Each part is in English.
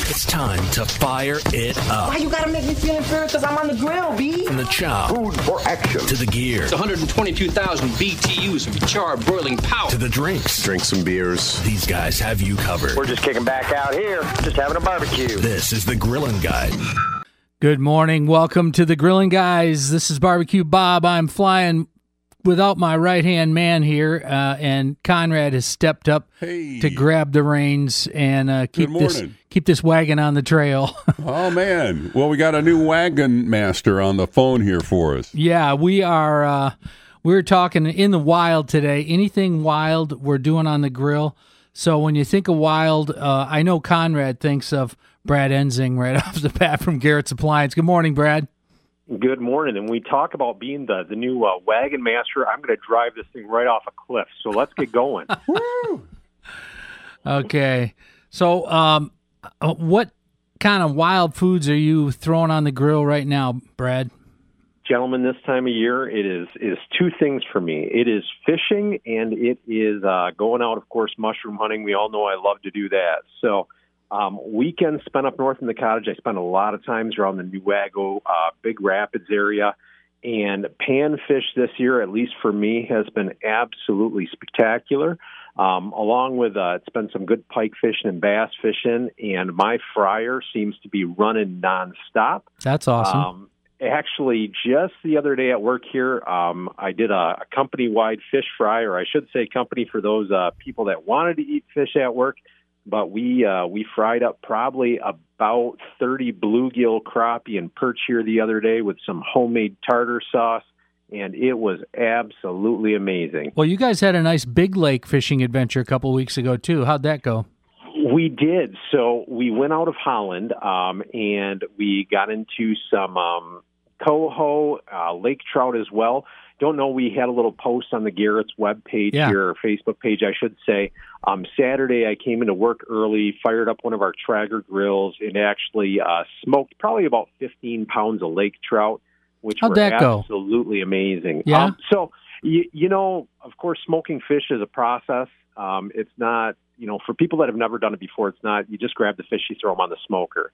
It's time to fire it up. Why you gotta make me feel inferior because I'm on the grill, B? From the chop. Food for action. To the gear. It's 122,000 BTUs of charred boiling power. To the drinks. Drink some beers. These guys have you covered. We're just kicking back out here, just having a barbecue. This is the Grillin' Guy. Good morning. Welcome to the Grillin' Guys. This is Barbecue Bob. I'm flying without my right-hand man here, and Conrad has stepped up to grab the reins and keep this wagon on the trail. Oh, man. Well, we got a new wagon master on the phone here for us. Yeah, we're talking in the wild today. Anything wild we're doing on the grill. So when you think of wild, I know Conrad thinks of Brad Enzing right off the bat from Garrett's Appliance. Good morning, Brad. Good morning. And we talk about being the new wagon master. I'm going to drive this thing right off a cliff. So let's get going. Woo! Okay. So what kind of wild foods are you throwing on the grill right now, Brad? Gentlemen, this time of year, it is two things for me. It is fishing, and it is going out, of course, mushroom hunting. We all know I love to do that. So weekends spent up north in the cottage. I spent a lot of times around the Newaggo, Big Rapids area. And panfish this year, at least for me, has been absolutely spectacular. Along with it's been some good pike fishing and bass fishing. And my fryer seems to be running nonstop. That's awesome. Actually, just the other day at work here, I did a company-wide fish fry, or I should say company for those people that wanted to eat fish at work. But we fried up probably about 30 bluegill, crappie, and perch here the other day with some homemade tartar sauce, and it was absolutely amazing. Well, you guys had a nice big lake fishing adventure a couple weeks ago, too. How'd that go? We did. So we went out of Holland, and we got into some coho, lake trout as well. Don't know, we had a little post on the Garrett's web page here, or Facebook page, I should say. Saturday, I came into work early, fired up one of our Traeger grills, and actually smoked probably about 15 pounds of lake trout, which were absolutely amazing. Yeah. So, you know, of course, smoking fish is a process. It's not, you know, for people that have never done it before, it's not, you just grab the fish, you throw them on the smoker.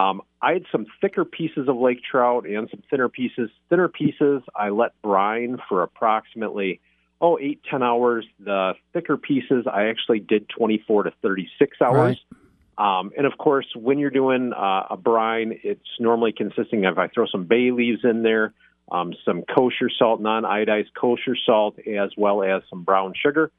I had some thicker pieces of lake trout and some thinner pieces. Thinner pieces, I let brine for approximately, 8-10 hours. The thicker pieces, I actually did 24 to 36 hours. Right. And, of course, when you're doing a brine, it's normally consisting of, I throw some bay leaves in there, some kosher salt, non-iodized kosher salt, as well as some brown sugar.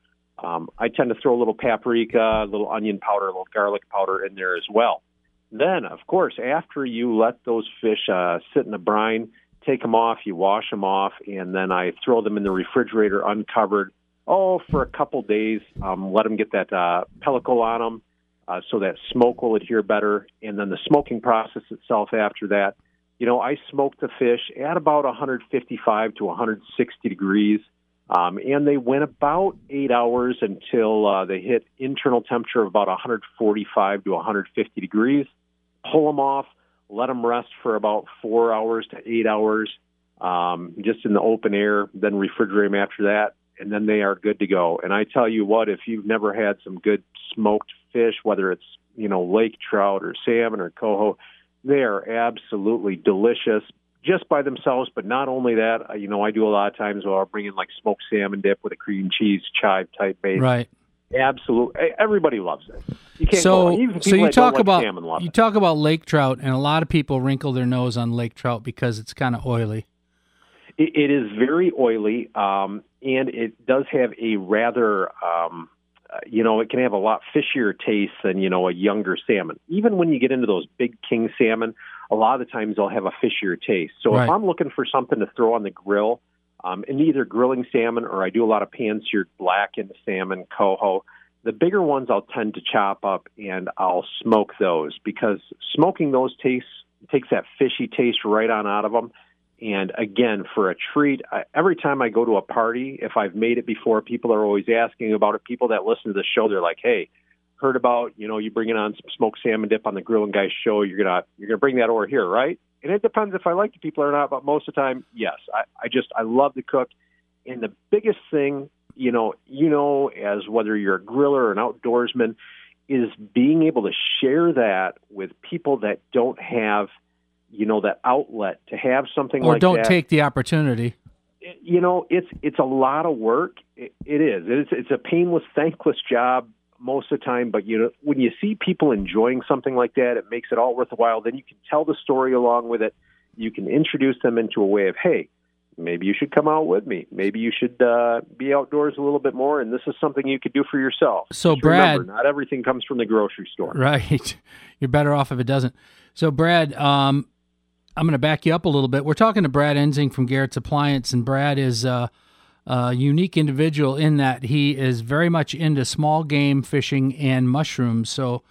I tend to throw a little paprika, a little onion powder, a little garlic powder in there as well. Then, of course, after you let those fish sit in the brine, take them off, you wash them off, and then I throw them in the refrigerator uncovered, for a couple days. Let them get that pellicle on them so that smoke will adhere better. And then the smoking process itself after that, you know, I smoke the fish at about 155 to 160 degrees. And they went about 8 hours until they hit internal temperature of about 145 to 150 degrees. Pull them off, let them rest for about 4 hours to 8 hours, just in the open air, then refrigerate them after that, and then they are good to go. And I tell you what, if you've never had some good smoked fish, whether it's, you know, lake trout or salmon or coho, they are absolutely delicious just by themselves. But not only that, you know, I do a lot of times where I'll bring in like smoked salmon dip with a cream cheese chive type base. Right. Absolutely, everybody loves it. You can't so you talk about lake trout, and a lot of people wrinkle their nose on lake trout because it's kind of oily. It is very oily, and it does have a rather, it can have a lot fishier taste than, you know, a younger salmon. Even when you get into those big king salmon, a lot of the times they'll have a fishier taste. So if I'm looking for something to throw on the grill, and either grilling salmon or I do a lot of pan-seared blackened salmon, coho. The bigger ones I'll tend to chop up and I'll smoke those because smoking those takes that fishy taste right on out of them. And again, for a treat, every time I go to a party, if I've made it before, people are always asking about it. People that listen to the show, they're like, hey, heard about, you know, you bringing on some smoked salmon dip on the Grillin' Guys show. You're gonna bring that over here, right? And it depends if I like the people or not, but most of the time, yes. I love to cook. And the biggest thing, you know, as whether you're a griller or an outdoorsman, is being able to share that with people that don't have, that outlet to have something or like that. Or don't take the opportunity. It's a lot of work. It is. It's a painless, thankless job most of the time. But when you see people enjoying something like that, it makes it all worthwhile. Then you can tell the story along with it. You can introduce them into a way of, hey, maybe you should come out with me. Maybe you should be outdoors a little bit more, and this is something you could do for yourself. So, just Brad, remember, not everything comes from the grocery store. Right. You're better off if it doesn't. So, Brad, I'm going to back you up a little bit. We're talking to Brad Ensing from Garrett's Appliance, and Brad is a unique individual in that he is very much into small game fishing and mushrooms. So,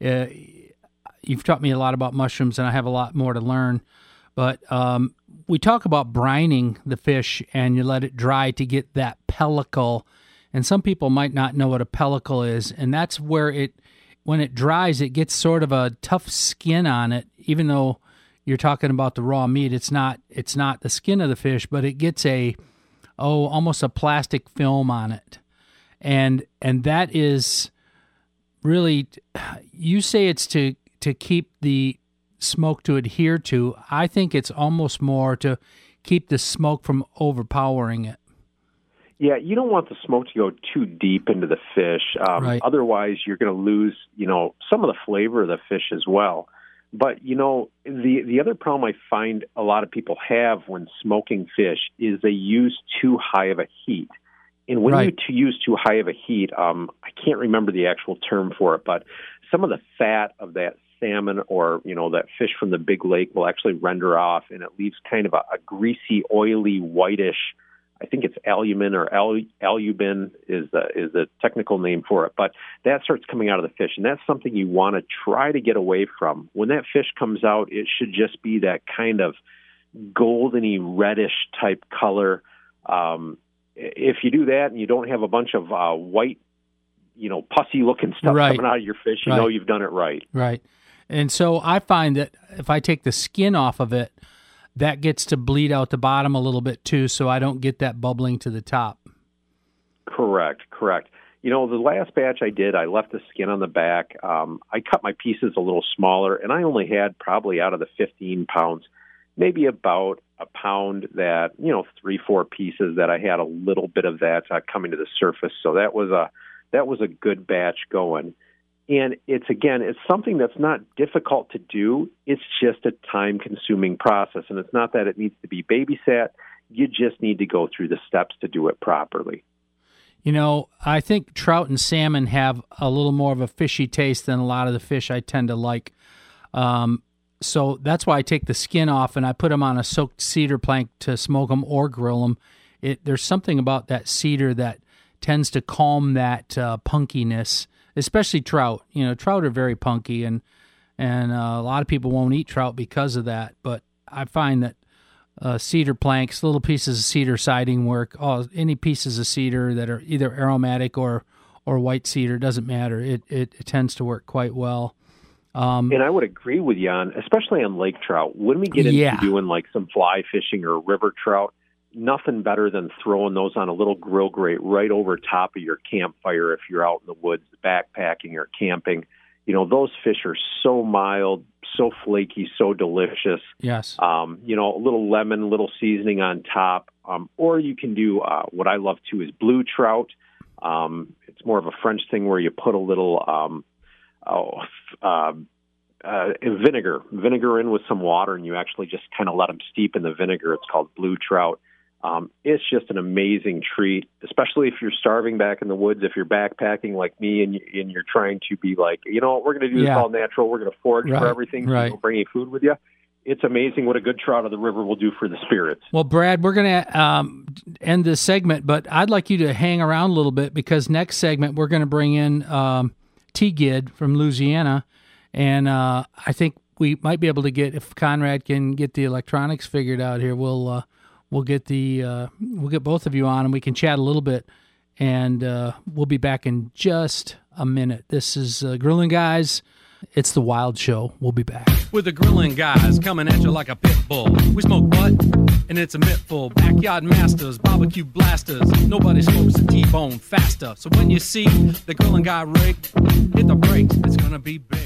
you've taught me a lot about mushrooms, and I have a lot more to learn. But we talk about brining the fish, and you let it dry to get that pellicle. And some people might not know what a pellicle is, and that's where when it dries, it gets sort of a tough skin on it. Even though you're talking about the raw meat, it's not the skin of the fish, but it gets almost a plastic film on it, and that is really, you say it's to keep the smoke to adhere to. I think it's almost more to keep the smoke from overpowering it. Yeah, you don't want the smoke to go too deep into the fish. Right. Otherwise, you're going to lose, some of the flavor of the fish as well. But, the other problem I find a lot of people have when smoking fish is they use too high of a heat. And when right. you use too high of a heat, I can't remember the actual term for it, but some of the fat of that salmon or, that fish from the big lake will actually render off, and it leaves kind of a greasy, oily, whitish, I think it's albumin or alubin is the technical name for it. But that starts coming out of the fish, and that's something you want to try to get away from. When that fish comes out, it should just be that kind of goldeny, reddish type color. If you do that and you don't have a bunch of white, pussy-looking stuff right. coming out of your fish, you right. know you've done it right. Right. And so I find that if I take the skin off of it, that gets to bleed out the bottom a little bit too, so I don't get that bubbling to the top. Correct. The last batch I did, I left the skin on the back. I cut my pieces a little smaller, and I only had probably out of the 15 pounds, maybe about a pound that, 3-4 pieces that I had a little bit of that coming to the surface. So that was a good batch going. And it's something that's not difficult to do. It's just a time-consuming process. And it's not that it needs to be babysat. You just need to go through the steps to do it properly. I think trout and salmon have a little more of a fishy taste than a lot of the fish I tend to like. So that's why I take the skin off and I put them on a soaked cedar plank to smoke them or grill them. There's something about that cedar that tends to calm that punkiness, especially trout. Trout are very punky, and a lot of people won't eat trout because of that. But I find that cedar planks, little pieces of cedar siding work. Any pieces of cedar that are either aromatic or white cedar, doesn't matter. It tends to work quite well. And I would agree with you especially on lake trout. When we get into doing like some fly fishing or river trout, nothing better than throwing those on a little grill grate right over top of your campfire if you're out in the woods backpacking or camping. Those fish are so mild, so flaky, so delicious. Yes. A little lemon, little seasoning on top. Or you can do what I love too is blue trout. It's more of a French thing where you put a little vinegar in with some water, and you actually just kind of let them steep in the vinegar. It's called blue trout. It's just an amazing treat, especially if you're starving back in the woods, if you're backpacking like me and you're trying to be like, we're going to do this all natural. We're going to forage for everything. So you don't bring any food with you. It's amazing what a good trout of the river will do for the spirits. Well, Brad, we're going to end this segment, but I'd like you to hang around a little bit because next segment we're going to bring in T-Gid from Louisiana, and I think we might be able to get, if Conrad can get the electronics figured out here, we'll get both of you on and we can chat a little bit, and we'll be back in just a minute. This is Grilling Guys It's The Wild Show. We'll be back. With the grilling guys coming at you like a pit bull. We smoke butt, and it's a mittful. Backyard masters, barbecue blasters. Nobody smokes a T-bone faster. So when you see the grilling guy rig, hit the brakes. It's gonna be big.